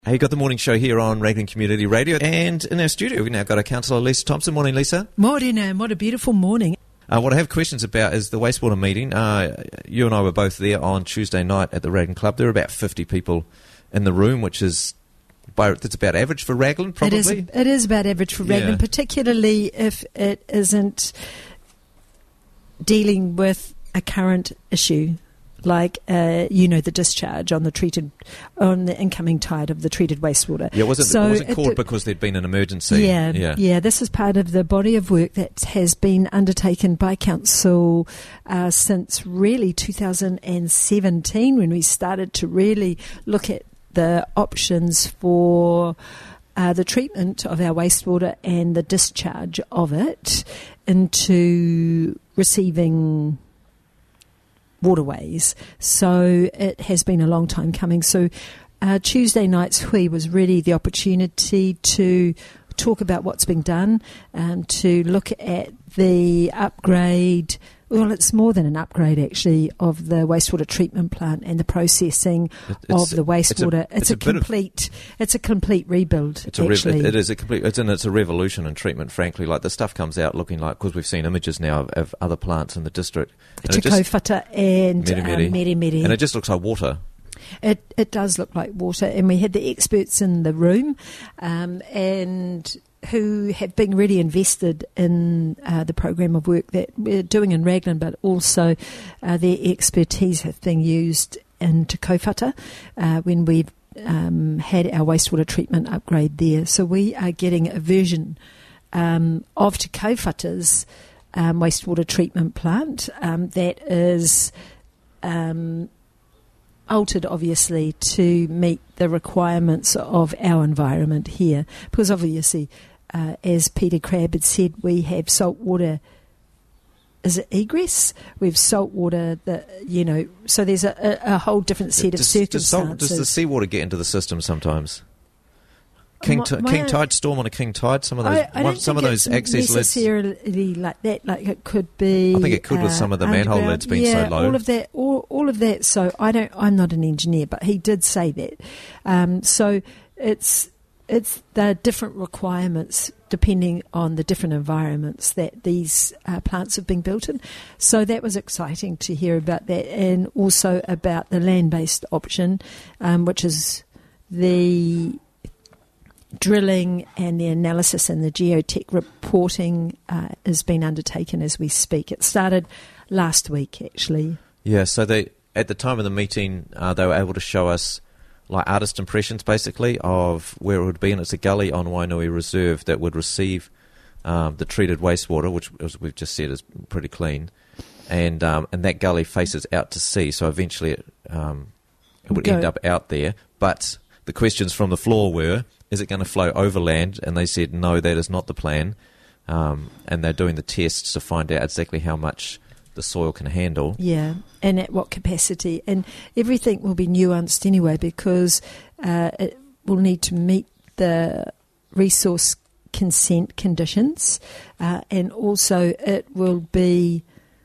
Hey, got the morning show here on Raglan Community Radio, and in our studio we've now got our councillor Lisa Thompson. Morning, Lisa. Morning, what a beautiful morning. What I have questions about is the wastewater meeting. You and I were both there on Tuesday night at the Raglan Club. There were about 50 people in the room, which is that's about average for Raglan, probably. It is about average for Raglan, particularly if it isn't dealing with a current issue. Like, the discharge on the incoming tide of the treated wastewater. Yeah, it wasn't called because there'd been an emergency. Yeah, this is part of the body of work that has been undertaken by Council since really 2017, when we started to really look at the options for the treatment of our wastewater and the discharge of it into receiving waterways. So it has been a long time coming. So Tuesday night's hui was really the opportunity to talk about what's being done and to look at the upgrade. Well, it's more than an upgrade, actually, of the wastewater treatment plant and the processing of the wastewater. It's a complete rebuild. It's a revolution in treatment. Frankly, like the stuff comes out looking like, because we've seen images now of other plants in the district. Te Kaupata and Meremere. And it just looks like water. It does look like water, and we had the experts in the room, and who have been really invested in the program of work that we're doing in Raglan, but also their expertise have been used in Te Kaupata when we've had our wastewater treatment upgrade there. So we are getting a version of Te Kaupata's wastewater treatment plant that is altered, obviously, to meet the requirements of our environment here, because obviously, as Peter Crabb had said, we have saltwater. Is it egress? We have saltwater so there's a whole different set of circumstances. Does the seawater get into the system sometimes? King tide storm on a king tide. Some of those access lids necessarily like that. Like it could be. I think it could with some of the manhole lids being so low. All of that. So I'm not an engineer, but he did say that. So it's the different requirements depending on the different environments that these plants have been built in. So that was exciting to hear about that, and also about the land-based option, which is the drilling and the analysis and the geotech reporting is being undertaken as we speak. It started last week, actually. Yeah, so at the time of the meeting, they were able to show us like artist impressions, basically, of where it would be, and it's a gully on Wainui Reserve that would receive the treated wastewater, which, as we've just said, is pretty clean, and that gully faces out to sea, so eventually it would end up out there. But the questions from the floor were, is it going to flow overland? And they said, no, that is not the plan, and they're doing the tests to find out exactly how much the soil can handle. Yeah, and at what capacity. And everything will be nuanced anyway, because it will need to meet the resource consent conditions, and also it will be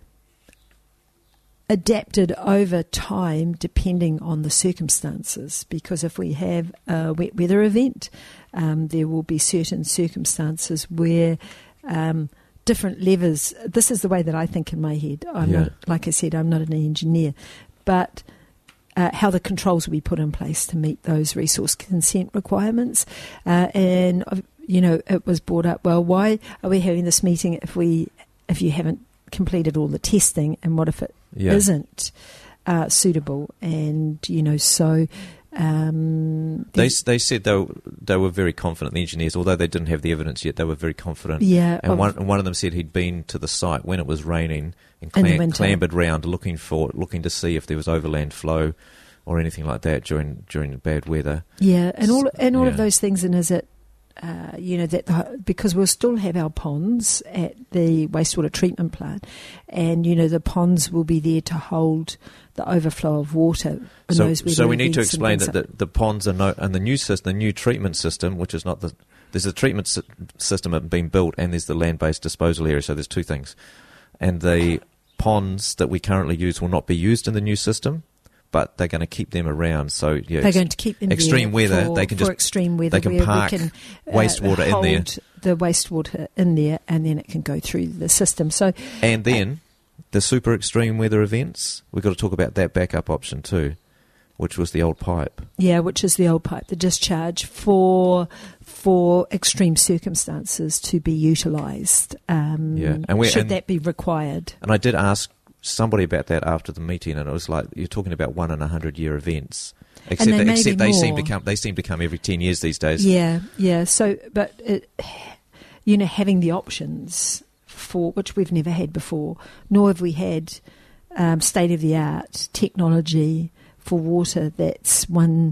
adapted over time depending on the circumstances, because if we have a wet weather event, there will be certain circumstances where different levers. This is the way that I think in my head. Like I said, I'm not an engineer, but how the controls will be put in place to meet those resource consent requirements. And it was brought up, well, why are we having this meeting if you haven't completed all the testing, and what if it isn't suitable? And so they said they were very confident, the engineers, although they didn't have the evidence yet. They were very confident. Yeah, and one of them said he'd been to the site when it was raining and clambered round looking to see if there was overland flow or anything like that during bad weather. Yeah, and all of those things. And is it because we'll still have our ponds at the wastewater treatment plant, and the ponds will be there to hold the overflow of water. So we need to explain that the ponds are and the new treatment system, which is not there's a treatment system being built, and there's the land-based disposal area. So there's two things, and the ponds that we currently use will not be used in the new system. but they're going to keep them around. So yeah, they're going to keep them extreme there weather. For, they can for just extreme weather. they can where park we can, wastewater in there. hold the wastewater in there, and then it can go through the system. So and then the super extreme weather events. We've got to talk about that backup option too, which was the old pipe. Yeah, which is the old pipe, the discharge for extreme circumstances to be utilised. And should that be required? And I did ask somebody about that after the meeting, and it was like, you're talking about 1 in 100-year events. Except they seem to come every 10 years these days. Yeah. So, but having the options for which we've never had before, nor have we had state of the art technology for water that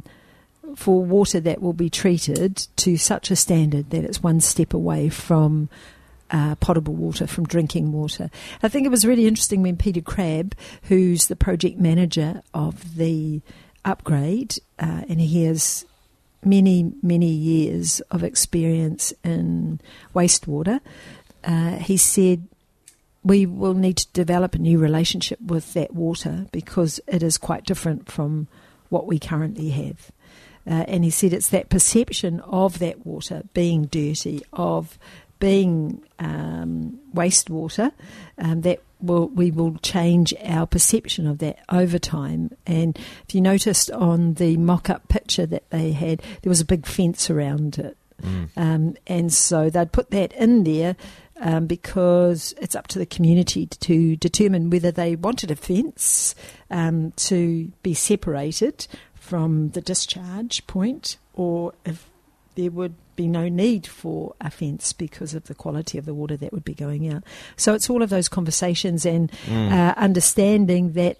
will be treated to such a standard that it's one step away from potable water, from drinking water. I think it was really interesting when Peter Crabb, who's the project manager of the upgrade, and he has many, many years of experience in wastewater, he said, we will need to develop a new relationship with that water because it is quite different from what we currently have. And he said it's that perception of that water being dirty, of being wastewater, that we will change our perception of that over time. And if you noticed on the mock-up picture that they had, there was a big fence around it. And so they'd put that in there because it's up to the community to determine whether they wanted a fence to be separated from the discharge point, or if there would be no need for a fence because of the quality of the water that would be going out. So it's all of those conversations and understanding that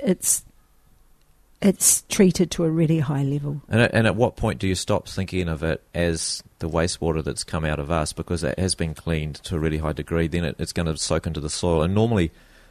it's treated to a really high level. And at what point do you stop thinking of it as the wastewater that's come out of us, because it has been cleaned to a really high degree? Then it's going to soak into the soil, and normally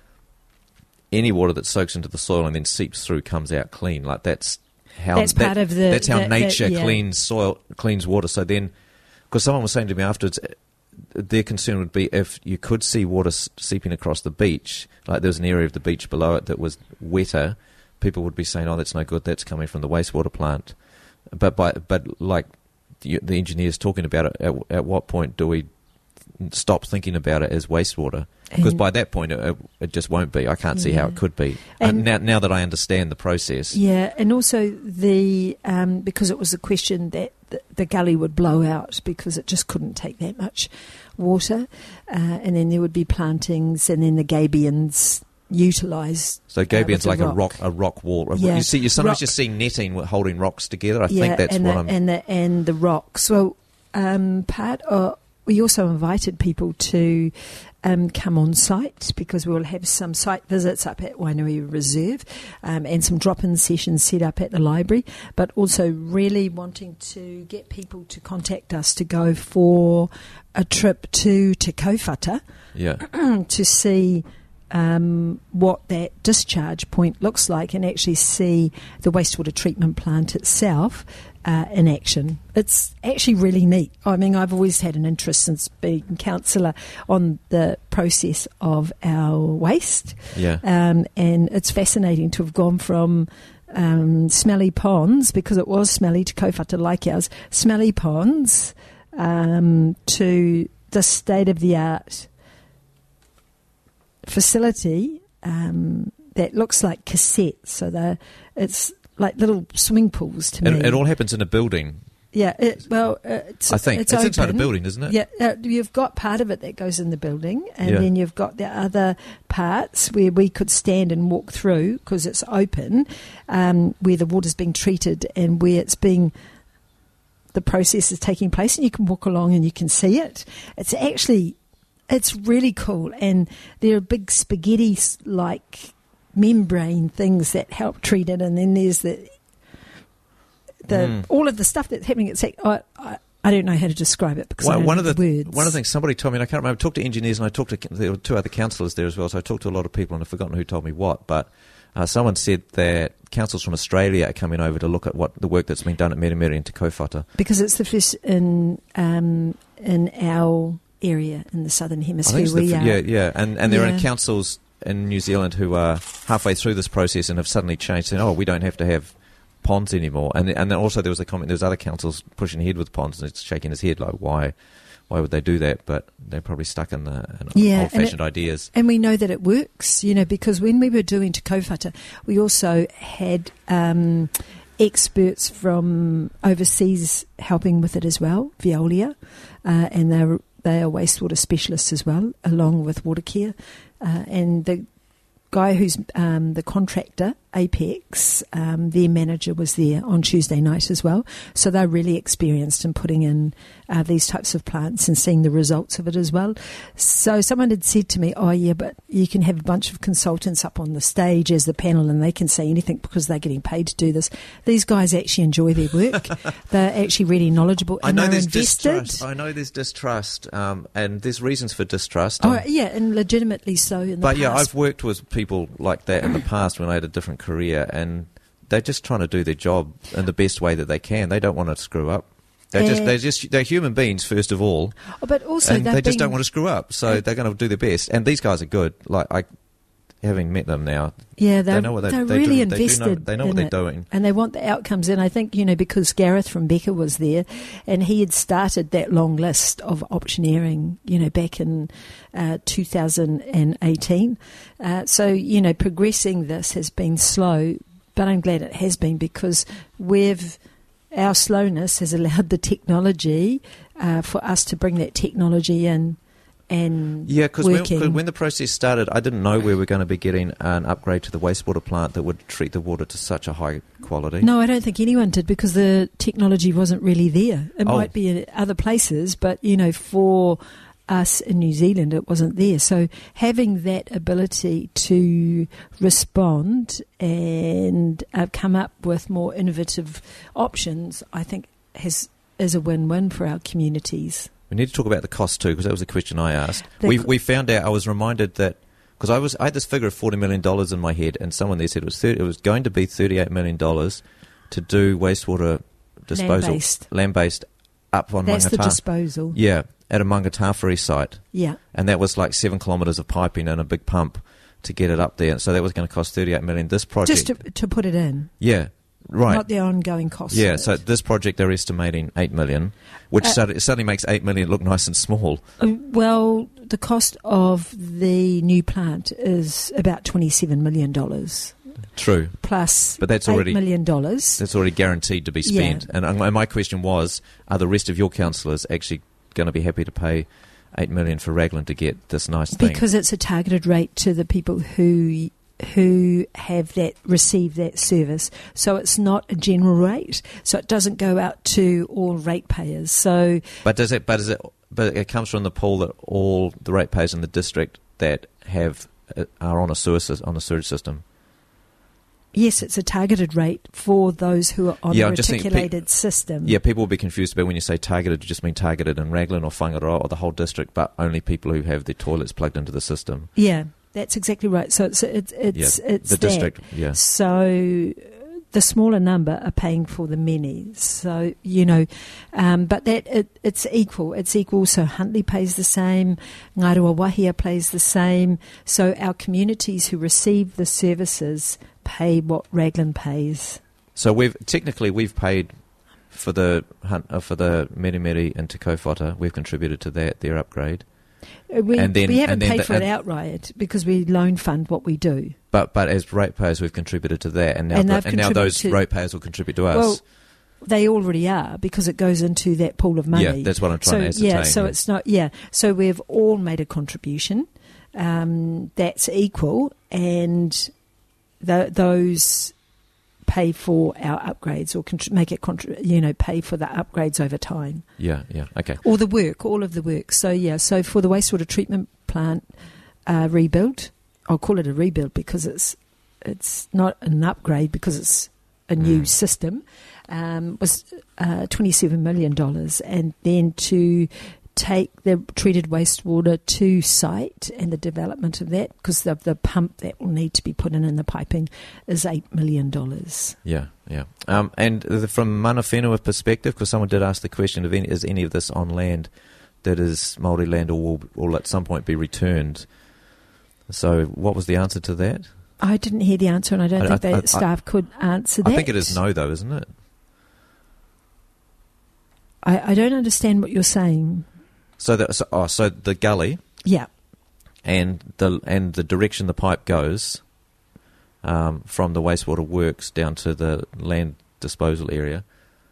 any water that soaks into the soil and then seeps through comes out clean. Like that's how nature cleans water. So then, because someone was saying to me afterwards, their concern would be if you could see water seeping across the beach, like there's an area of the beach below it that was wetter, people would be saying, "Oh, that's no good. That's coming from the wastewater plant." But like the engineers talking about it, at what point do we stop thinking about it as wastewater? Because by that point, it just won't be. I can't see how it could be. And now that I understand the process. Yeah, and also because it was a question that the gully would blow out because it just couldn't take that much water, and then there would be plantings, and then the gabions utilised. So gabions like rock. a rock wall. Yeah. You sometimes you see netting holding rocks together. I think that's and the rocks. Well, we also invited people to come on site, because we'll have some site visits up at Wainui Reserve and some drop-in sessions set up at the library, but also really wanting to get people to contact us to go for a trip to Te Kaupata to see what that discharge point looks like and actually see the wastewater treatment plant itself in action. It's actually really neat. I mean, I've always had an interest since being councillor on the process of our waste. And it's fascinating to have gone from smelly ponds, because it was smelly, Te Kaupata like ours, smelly ponds, to the state-of-the-art facility that looks like cassettes. So it's like little swimming pools to me. It all happens in a building. Yeah, I think it's inside a building, isn't it? Yeah, you've got part of it that goes in the building, and then you've got the other parts where we could stand and walk through because it's open, where the water's being treated and where the process is taking place, and you can walk along and you can see it. It's really cool, and there are big spaghetti-like membrane things that help treat it, and then there's all of the stuff that's happening. It's I don't know how to describe it because I don't know the words. One of the things somebody told me, and I can't remember, I talked to engineers and there were 2 other councillors there as well, so I talked to a lot of people and I've forgotten who told me what, but someone said that councils from Australia are coming over to look at what the work that's been done at Meremere and Te Kaupata. Because it's the first in our area in the southern hemisphere. And there are councils in New Zealand who are halfway through this process and have suddenly changed, saying, "Oh, we don't have to have ponds anymore." And then also there was a comment. There was other councils pushing ahead with ponds, and it's shaking his head like, "Why would they do that?" But they're probably stuck in old-fashioned ideas. And we know that it works, because when we were doing Te Kaupata, we also had experts from overseas helping with it as well, Veolia, and they are wastewater specialists as well, along with Watercare. And the guy who's the contractor, Apex, their manager was there on Tuesday night as well. So they're really experienced in putting in these types of plants and seeing the results of it as well. So someone had said to me, "Oh yeah, but you can have a bunch of consultants up on the stage as the panel and they can say anything because they're getting paid to do this." These guys actually enjoy their work. They're actually really knowledgeable and they're invested. I know there's distrust, and there's reasons for distrust. Oh yeah, and legitimately so in the past. But I've worked with people like that in the past when I had a different career, and they're just trying to do their job in the best way that they can. They don't want to screw up. They're human beings first of all. Oh, but also and they just don't want to screw up, so they're going to do their best. And these guys are good. Like having met them now, they know what they're really do. invested. They know what they're doing, and they want the outcomes. And I think because Gareth from Becker was there, and he had started that long list of optioneering, back in 2018. So progressing this has been slow, but I'm glad it has been because our slowness has allowed the technology for us to bring that technology in. Because when the process started, I didn't know we were going to be getting an upgrade to the wastewater plant that would treat the water to such a high quality. No, I don't think anyone did because the technology wasn't really there. It might be in other places, but, for us in New Zealand, it wasn't there. So having that ability to respond and come up with more innovative options, I think is a win-win for our communities. We need to talk about the cost too, because that was a question I asked. We found out. I was reminded that because I had this figure of $40 million in my head, and someone there said it was going to be $38 million to do wastewater disposal, land-based up on That's Mangatawhiri. the disposal. Yeah, at a Mangatawhiri site. Yeah, and that was like 7 kilometres of piping and a big pump to get it up there. So that was going to cost $38 million. This project, just to put it in. Yeah. Right. Not the ongoing costs. Yeah, so this project they're estimating $8 million, which suddenly makes $8 million look nice and small. Well, the cost of the new plant is about $27 million. True. Plus but that's $8 million. That's already guaranteed to be spent. Yeah. And my question was, are the rest of your councillors actually going to be happy to pay $8 million for Raglan to get this nice thing? Because it's a targeted rate to the people who have receive that service. So it's not a general rate. So it doesn't go out to all ratepayers. So But it comes from the pool that all the ratepayers in the district that are on a sewage system. Yes, it's a targeted rate for those who are on a reticulated system. Yeah, people will be confused about when you say targeted, you just mean targeted in Raglan or Whangaroa or the whole district, but only people who have their toilets plugged into the system. Yeah. That's exactly right. So it's the district. Yeah. So the smaller number are paying for the many. So but it's equal. It's equal. So Huntly pays the same. Ngairua Wahia pays the same. So our communities who receive the services pay what Raglan pays. So we've paid for the Meremere and Te Kaupata. We've contributed to their upgrade. We haven't paid for it outright because we loan fund what we do. But as ratepayers, we've contributed to that, and now those ratepayers will contribute to us. Well, they already are because it goes into that pool of money. Yeah, that's what I'm trying to ascertain. Yeah, so it's not. Yeah, so we've all made a contribution that's equal, and those pay for our upgrades or pay for the upgrades over time. Yeah, okay. All of the work. So for the wastewater treatment plant rebuild, I'll call it a rebuild because it's not an upgrade because it's a new system, was $27 million. And then to take the treated wastewater to site and the development of that, because the pump that will need to be put in the piping is $8 million. Yeah. And from mana whenua perspective, because someone did ask the question of is any of this on land that is Māori land or will at some point be returned? So what was the answer to that? I didn't hear the answer, and I don't think that staff could answer that. I think it is no, though, isn't it? I don't understand what you're saying. So the gully, Yeah. and the direction the pipe goes from the wastewater works down to the land disposal area.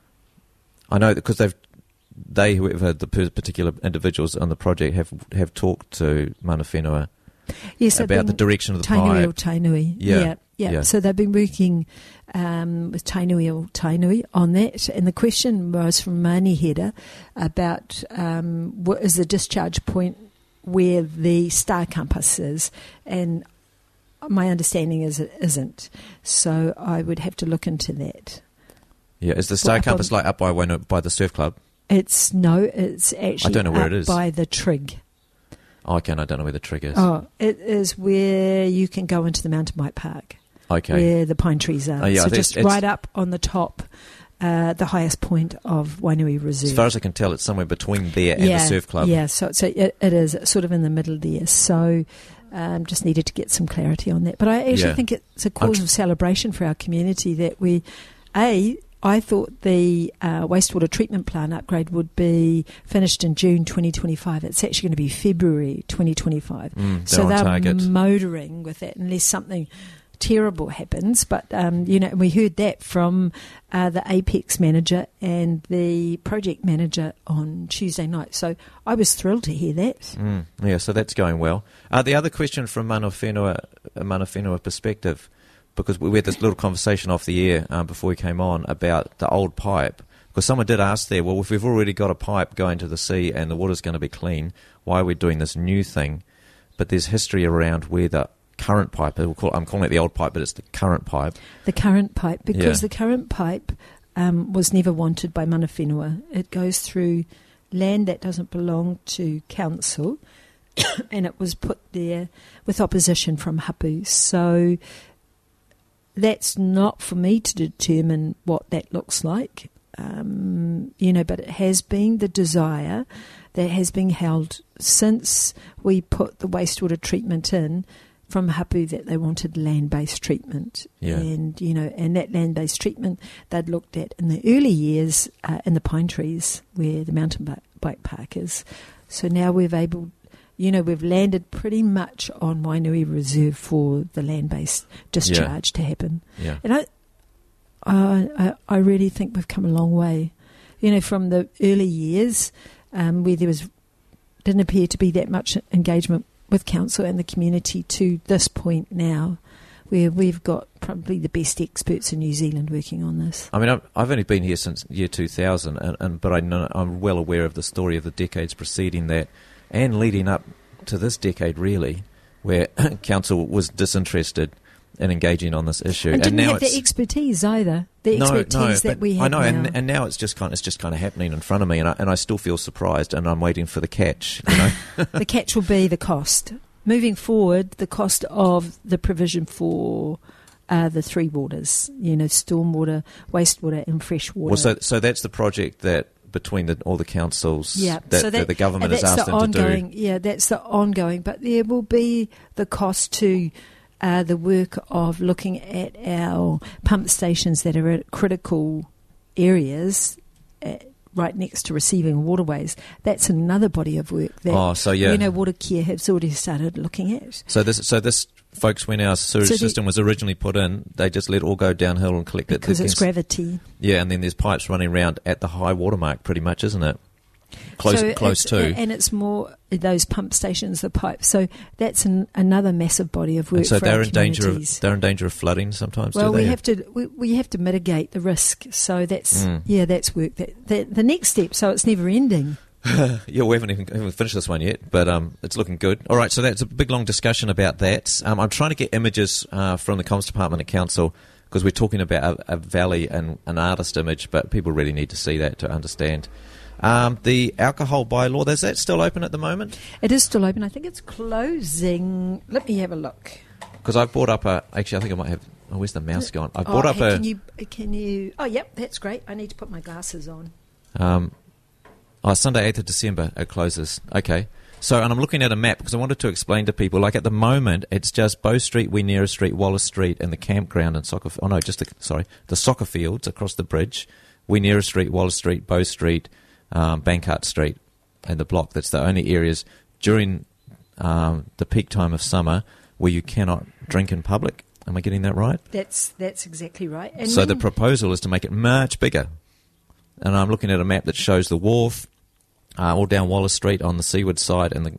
I know because whoever the particular individuals on the project have talked to Mana Whenua about the direction of the Tainui pipe. or Tainui. Yeah. So they've been working with Tainui or Tainui on that. And the question was from Maniheda about what is the discharge point where the Star Campus is. And my understanding is it isn't. So I would have to look into that. Yeah, is the Star Campus up by the surf club? It's actually I don't know where it is. By the Trig. Oh, okay, I don't know where the Trig is. Oh, it is where you can go into the mountain bike park. Okay. Where the pine trees are. Oh, yeah, so just right up on the top, the highest point of Wainui Reserve. As far as I can tell, it's somewhere between there and the surf club. Yeah, so it is sort of in the middle there. So just needed to get some clarity on that. But I actually think it's a cause of celebration for our community that I thought the wastewater treatment plant upgrade would be finished in June 2025. It's actually going to be February 2025. So they're target. Motoring with that unless something terrible happens. But, we heard that from the Apex manager and the project manager on Tuesday night. So I was thrilled to hear that. Yeah, so that's going well. The other question from Mana Whenua perspective, because we had this little conversation off the air before we came on about the old pipe. Because someone did ask there, well, if we've already got a pipe going to the sea and the water's going to be clean, why are we doing this new thing? But there's history around where the current pipe, I'm calling it the old pipe, but it's the current pipe. The current pipe, because the current pipe was never wanted by Mana Whenua. It goes through land that doesn't belong to council, and it was put there with opposition from Hapu. So that's not for me to determine what that looks like, but it has been the desire that has been held since we put the wastewater treatment in from Hapu that they wanted land-based treatment. Yeah. And that land-based treatment they'd looked at in the early years in the pine trees where the mountain bike park is. So now we've landed pretty much on Wainui Reserve for the land-based discharge to happen. Yeah. And I really think we've come a long way. From the early years where there didn't appear to be that much engagement with council and the community to this point now, where we've got probably the best experts in New Zealand working on this. I mean, I've only been here since year 2000, but I'm well aware of the story of the decades preceding that and leading up to this decade, really, where council was disinterested in engaging on this issue, and didn't now have the expertise either. The expertise that we have. I know, now. and now it's just kind of happening in front of me, and I still feel surprised, and I'm waiting for the catch. The catch will be the cost. Moving forward, the cost of the provision for the three waters, stormwater, wastewater, and fresh water. Well, so that's the project that between all the councils that the government has asked them ongoing, to do. Yeah, that's the ongoing. But there will be the cost to the work of looking at our pump stations that are at critical areas right next to receiving waterways. That's another body of work that Watercare has already started looking at. So this folks, when our sewage system was originally put in, they just let it all go downhill and collect it because it's gravity. Yeah, and then there's pipes running around at the high water mark, pretty much, isn't it? Close to. And it's more those pump stations, the pipes. So that's another massive body of work. And so for they're in danger of flooding sometimes. Well, do they? we have to mitigate the risk. So that's that's work. The next step. So it's never ending. Yeah, we haven't finished this one yet, but it's looking good. All right, so that's a big long discussion about that. I'm trying to get images from the Comms Department at Council, because we're talking about a valley and an artist image, but people really need to see that to understand. The alcohol bylaw, is that still open at the moment? It is still open. I think it's closing. Let me have a look. Because I've brought up actually, I think I might have... Oh, where's the mouse gone? I've brought up Can you... Oh, yep, that's great. I need to put my glasses on. Sunday, 8th of December, it closes. Okay. So, and I'm looking at a map because I wanted to explain to people, like at the moment, it's just Bow Street, Wienera Street, Wallace Street, and the campground and the soccer fields across the bridge, Wienera Street, Wallace Street, Bow Street, Bankhart Street, and the block. That's the only areas during the peak time of summer where you cannot drink in public. Am I getting that right? That's exactly right. And so the proposal is to make it much bigger. And I'm looking at a map that shows the wharf, all down Wallace Street on the seaward side and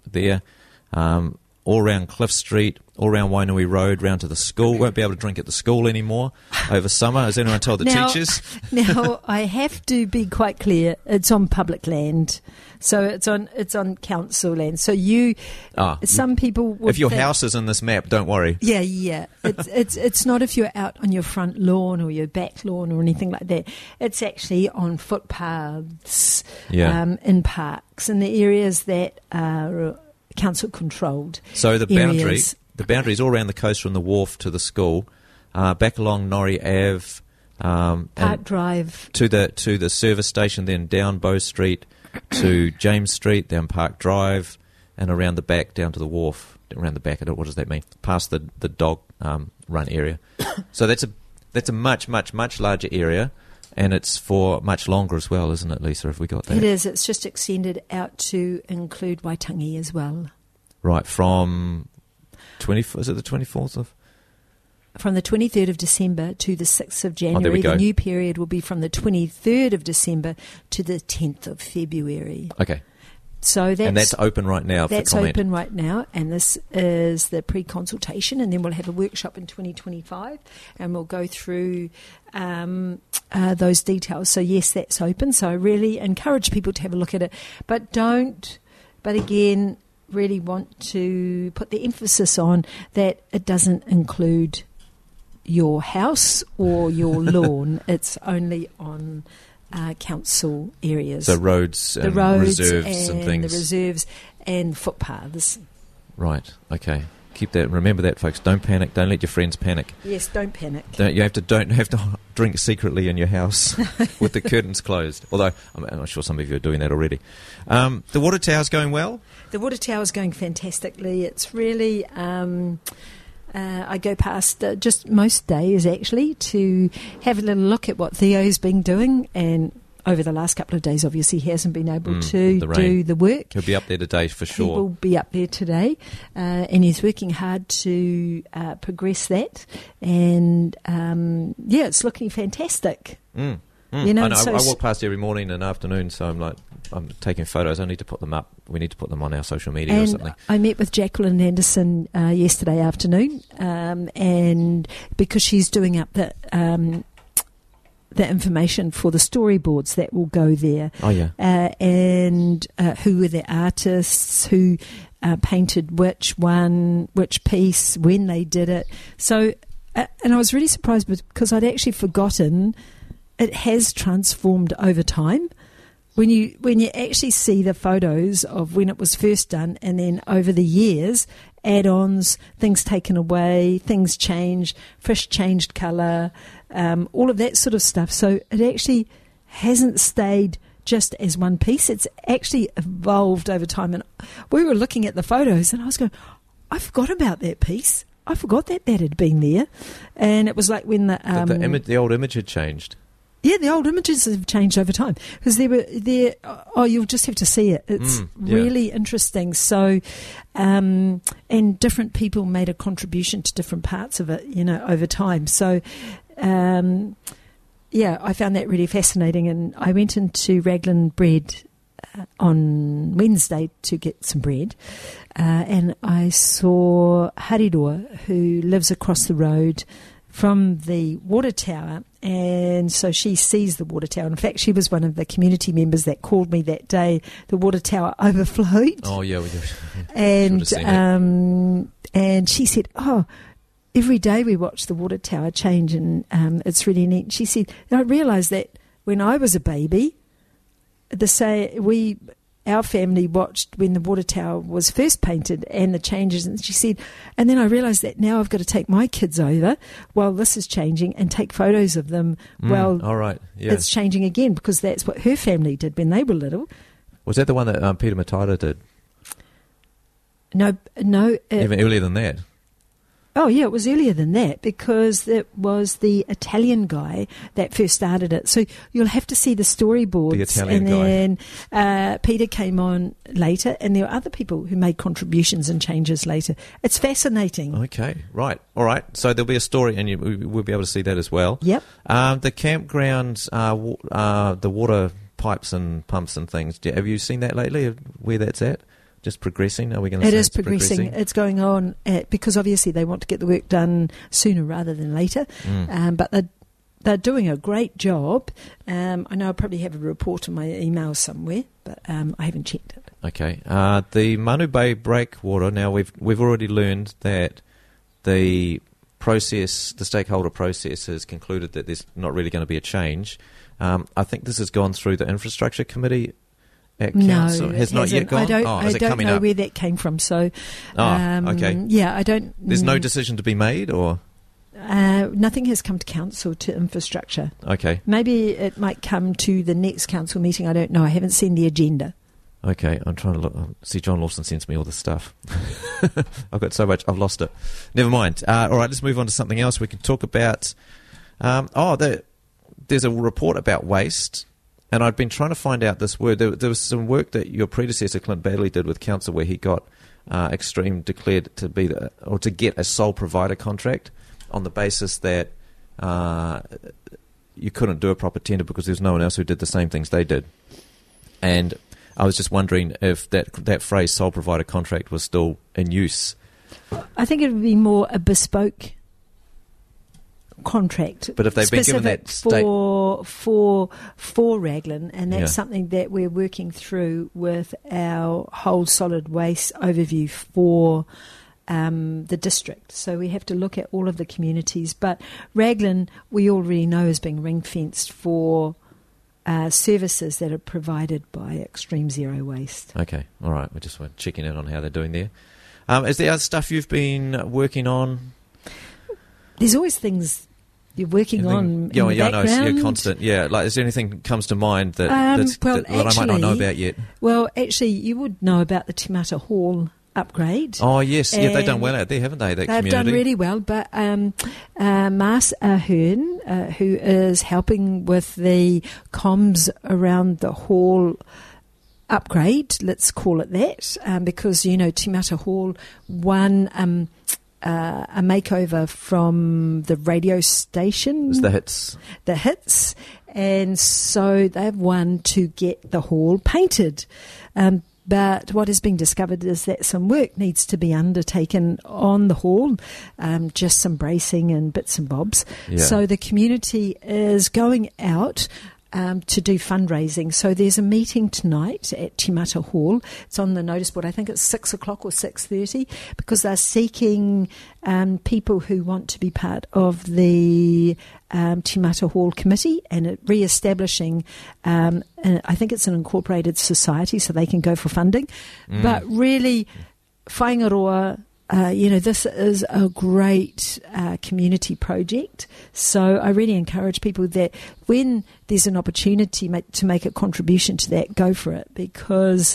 all around Cliff Street, all around Wainui Road, round to the school. Won't be able to drink at the school anymore over summer. Has anyone told the teachers? Now, I have to be quite clear. It's on public land. So it's on council land. So some people would if your think, house is in this map, don't worry. Yeah. It's not if you're out on your front lawn or your back lawn or anything like that. It's actually on footpaths, in parks, in the areas that are council controlled. So the boundaries all around the coast from the wharf to the school, back along Norrie Ave, Park Drive to the service station, then down Bow Street to James Street, down Park Drive, and around the back down to the wharf. Around the back, what does that mean? Past the dog run area. So that's a much, much, much larger area, and it's for much longer as well, isn't it, Lisa? Have we got that? It is. It's just extended out to include Waitangi as well. Right, from is it the 24th of? From the 23rd of December to the 6th of January. There we go. The new period will be from the 23rd of December to the 10th of February. Okay. So that's open right now for comment. That's open right now, and this is the pre-consultation, and then we'll have a workshop in 2025, and we'll go through those details. So yes, that's open. So I really encourage people to have a look at it, but again, really want to put the emphasis on that it doesn't include your house or your lawn. It's only on council areas. So roads and reserves and things. The reserves and footpaths. Right, okay. Keep that. Remember that, folks. Don't panic. Don't let your friends panic. Yes, don't panic. Don't have to drink secretly in your house with the curtains closed. Although I'm sure some of you are doing that already. The water tower's going well? The water tower's going fantastically. It's really... I go past just most days, actually, to have a little look at what Theo's been doing, and over the last couple of days, obviously, he hasn't been able to do the work. He'll be up there today for sure. He will be up there today, and he's working hard to progress that, and it's looking fantastic. You know, I walk past every morning and afternoon, so I'm taking photos. I need to put them up. We need to put them on our social media or something. I met with Jacqueline Anderson yesterday afternoon, and because she's doing up the information for the storyboards that will go there. Oh yeah. And who were the artists, who painted which piece, when they did it. So, and I was really surprised because I'd actually forgotten. It has transformed over time. When you actually see the photos of when it was first done, and then over the years, add-ons, things taken away, things changed, fish changed colour, all of that sort of stuff. So it actually hasn't stayed just as one piece. It's actually evolved over time. And we were looking at the photos, and I was going, I forgot about that piece. I forgot that had been there. And it was like when the old image had changed. Yeah, the old images have changed over time because you'll just have to see it. It's really interesting. So, and different people made a contribution to different parts of it, over time. So, I found that really fascinating. And I went into Raglan Bread on Wednesday to get some bread, and I saw Hariroa, who lives across the road from the water tower, and so she sees the water tower. In fact, she was one of the community members that called me that day. The water tower overflowed. Oh yeah, we did. And she said, "Oh, every day we watch the water tower change, and it's really neat." She said, "I realised that when I was a baby, our family watched when the water tower was first painted and the changes." And she said, and then I realised that now I've got to take my kids over while this is changing and take photos of them while it's changing again, because that's what her family did when they were little. Was that the one that Peter Mataira did? No. Even earlier than that. Oh, yeah, it was earlier than that because it was the Italian guy that first started it. So you'll have to see the storyboards. The Italian guy. And then Peter came on later, and there were other people who made contributions and changes later. It's fascinating. Okay, right. All right. So there'll be a story, and we'll be able to see that as well. Yep. The campgrounds, the water pipes and pumps and things, have you seen that lately, where that's at? Just progressing? Are we going to say it's progressing? It's going on because obviously they want to get the work done sooner rather than later. But they're doing a great job. I know I'll probably have a report in my email somewhere, but I haven't checked it. Okay. The Manu Bay breakwater, now we've already learned that the stakeholder process has concluded that there's not really going to be a change. I think this has gone through the infrastructure committee at council. No, has not yet gone? I don't know where that came from. So, okay. Yeah, I don't. There's no decision to be made, or nothing has come to council to infrastructure. Okay. Maybe it might come to the next council meeting. I don't know. I haven't seen the agenda. Okay, I'm trying to look. See, John Lawson sends me all this stuff. I've got so much, I've lost it. Never mind. All right, let's move on to something else. We can talk about. There's a report about waste. And I'd been trying to find out this word. There was some work that your predecessor, Clint Badley, did with council where he got Extreme declared to be to get a sole provider contract on the basis that you couldn't do a proper tender because there was no one else who did the same things they did. And I was just wondering if that phrase sole provider contract was still in use. I think it would be more a bespoke contract, but if they've been given that for Raglan, and that's something that we're working through with our whole solid waste overview for the district. So we have to look at all of the communities, but Raglan we already know is being ring fenced for services that are provided by Extreme Zero Waste. Okay, all right. We're just checking in on how they're doing there. Is there other stuff you've been working on? There's always things you're working on in the background. I know, it's constant. Yeah, like, is there anything that comes to mind that I might not know about yet? Well, actually, you would know about the Te Mata Hall upgrade. Oh, yes. Yeah, they've done well out there, haven't they, that community? They've done really well, but Mars Ahern, who is helping with the comms around the hall upgrade, let's call it that, because, Te Mata Hall won a makeover from the radio station. It's the Hits. The Hits. And so they've won to get the hall painted. But what has been discovered is that some work needs to be undertaken on the hall, just some bracing and bits and bobs. Yeah. So the community is going out to do fundraising. So there's a meeting tonight at Te Mata Hall. It's on the notice board. I think it's 6 o'clock or 6:30 because they're seeking people who want to be part of the Te Mata Hall committee and re-establishing, I think it's an incorporated society so they can go for funding. But really, Whaingaroa, this is a great community project. So I really encourage people that when there's an opportunity to make a contribution to that, go for it because,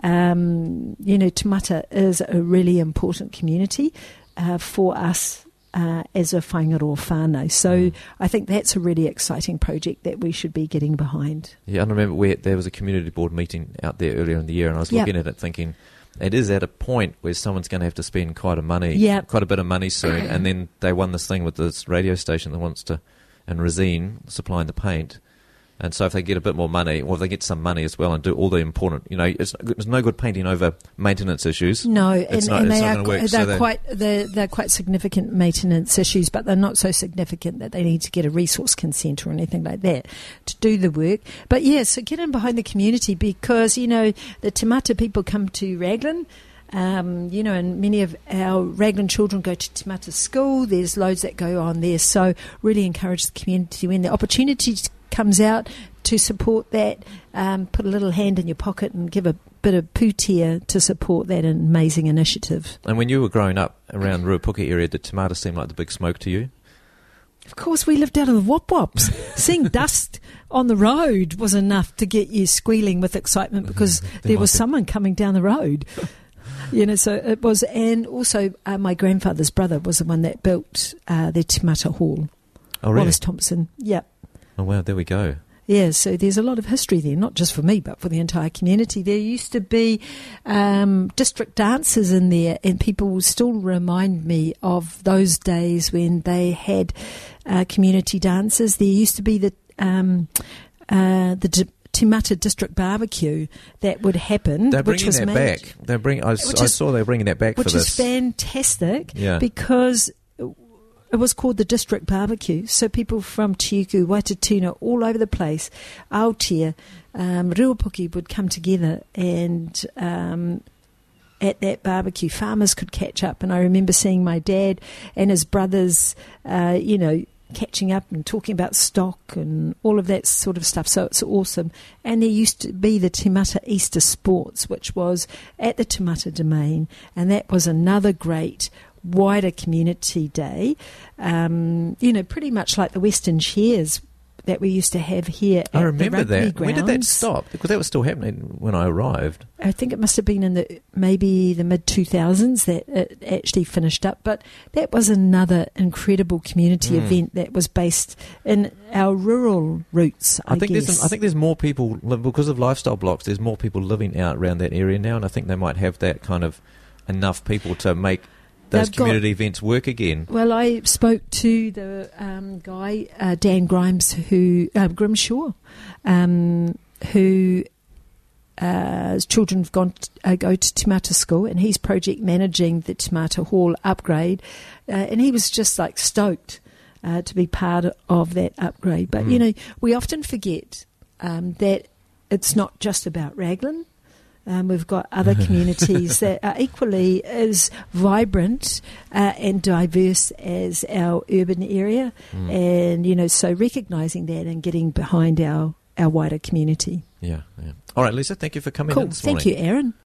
Te Mata is a really important community for us as a Whaingaroa whānau. So I think that's a really exciting project that we should be getting behind. Yeah, I remember there was a community board meeting out there earlier in the year and I was looking at it thinking, it is at a point where someone's going to have to spend quite a bit of money soon, and then they won this thing with this radio station that wants to, and Resine supplying the paint, and so if they get a bit more money, or if they get some money as well, and do all the important, it's no good painting over maintenance issues. No, it's not going to work. They're quite significant maintenance issues, but they're not so significant that they need to get a resource consent or anything like that to do the work. But so get in behind the community because the Te Mata people come to Raglan. And many of our Raglan children go to Te Mata school. There's loads that go on there. So really encourage the community when the opportunity comes out to support that, put a little hand in your pocket and give a bit of pūtea to support that amazing initiative. And when you were growing up around Ruapuka area, did Te Mata seem like the big smoke to you? Of course, we lived out of the wop-wops. Seeing dust on the road was enough to get you squealing with excitement because there was someone coming down the road. So it was, and also my grandfather's brother was the one that built the Te Mata Hall. Oh, really? Wallace Thompson, yeah. Oh, wow, there we go. Yeah, so there's a lot of history there, not just for me, but for the entire community. There used to be district dances in there, and people still remind me of those days when they had community dances. There used to be the Te Mata District Barbecue that would happen. They're bringing that back. I saw they're bringing that back for this. Which is fantastic, yeah. Because it was called the District Barbecue. So people from Tiuku, Waitatuna, all over the place, Aotea, Ruapuki would come together, and at that barbecue, farmers could catch up. And I remember seeing my dad and his brothers, catching up and talking about stock and all of that sort of stuff. So it's awesome. And there used to be the Te Mata Easter Sports, which was at the Te Mata Domain, and that was another great wider community day, pretty much like the Western Shares that we used to have here at I remember the rugby that. When did that stop? Because that was still happening when I arrived. I think it must have been in maybe the mid-2000s that it actually finished up. But that was another incredible community event that was based in our rural roots, I guess. I think there's more people, because of lifestyle blocks, there's more people living out around that area now, and I think they might have that kind of enough people to make those community events work again. Well, I spoke to the guy, Dan Grimes, Grimshaw, who his children have go to Te Mata School, and he's project managing the Te Mata Hall upgrade, and he was just like stoked to be part of that upgrade. But, we often forget that it's not just about Raglan. We've got other communities that are equally as vibrant and diverse as our urban area, and so recognising that and getting behind our wider community. Yeah. All right, Lisa, thank you for coming in this morning. Thank you, Aaron.